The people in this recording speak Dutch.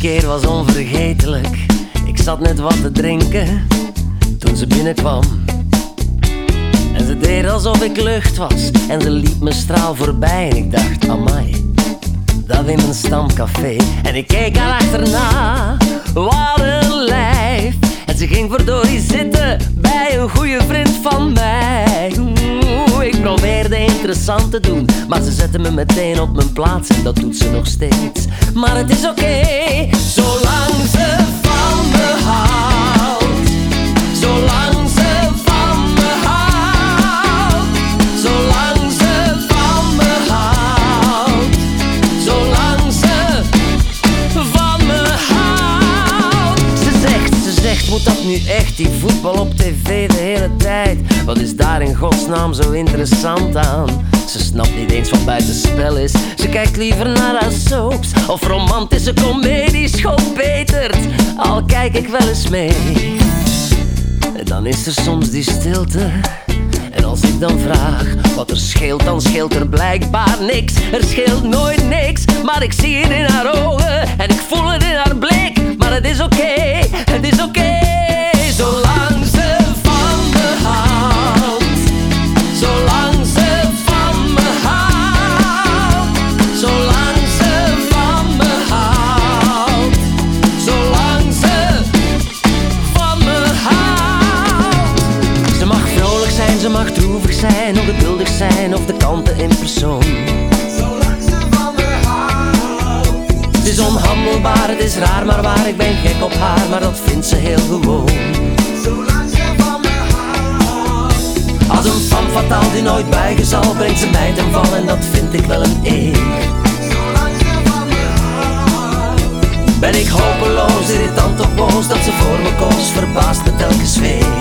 keer was onvergetelijk. Ik zat net wat te drinken toen ze binnenkwam. En ze deed alsof ik lucht was en ze liep me straal voorbij. En ik dacht, amai, dat in mijn stamcafé. En ik keek haar achterna, wat een lijf. En ze ging verdorie zitten bij een goede vriend van mij. Ik probeerde interessant te doen, maar ze zette me meteen op mijn plaats. En dat doet ze nog steeds. Maar het is oké, zolang ze van me houdt. Zolang ze van me houdt. Zolang ze van me houdt. Zolang ze van me houdt. Ze zegt, moet dat nu echt, die voetbal op tv de hele tijd? Wat is daar in godsnaam zo interessant aan? Ze snapt niet eens wat buitenspel is. Ze kijkt liever naar haar soaps of romantische comedies, schoolpetert. Al kijk ik wel eens mee. En dan is er soms die stilte. En als ik dan vraag wat er scheelt, dan scheelt er blijkbaar niks. Er scheelt nooit niks, maar ik zie het in haar ogen en ik voel het in haar blik. Maar het is oké, het is oké. Zolang ze van me houdt. Zolang ze van me houdt. Zolang ze van me houdt. Zolang ze van me houdt. Ze mag vrolijk zijn, ze mag droevig zijn, ongeduldig zijn of de kanten in persoon. Zolang ze van me houdt. Het is onhandelbaar, het is raar maar waar. Ik ben gek op haar, maar dat vindt ze heel gewoon. Zolang ze van me houdt. Als een femme fatale die nooit buigen zal, brengt ze mij ten val en dat vind ik wel een eer. Zolang ze van me houdt. Ben ik hopeloos, irritant of boos, dat ze voor me koos, verbaast me telkens weer.